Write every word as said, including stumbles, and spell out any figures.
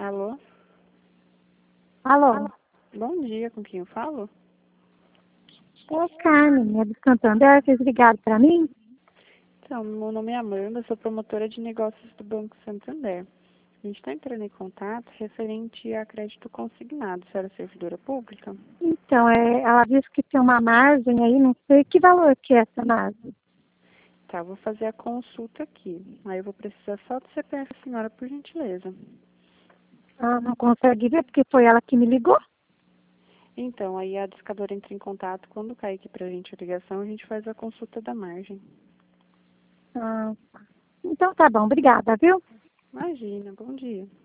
Alô? Alô? Bom dia, com quem eu falo? É Carmen, é do Santander, vocês ligaram para mim? Então, meu nome é Amanda, sou promotora de negócios do Banco Santander. A gente está entrando em contato referente a crédito consignado. Você era servidora pública? Então, é, ela disse que tem uma margem aí, não sei que valor que é essa margem. Tá, vou fazer a consulta aqui. Aí eu vou precisar só do C P F da senhora, por gentileza. Ela não consegue ver porque foi ela que me ligou? Então, aí a discadora entra em contato. Quando cair aqui pra gente a ligação, a gente faz a consulta da margem. Ah, então tá bom, obrigada, viu? Imagina, bom dia.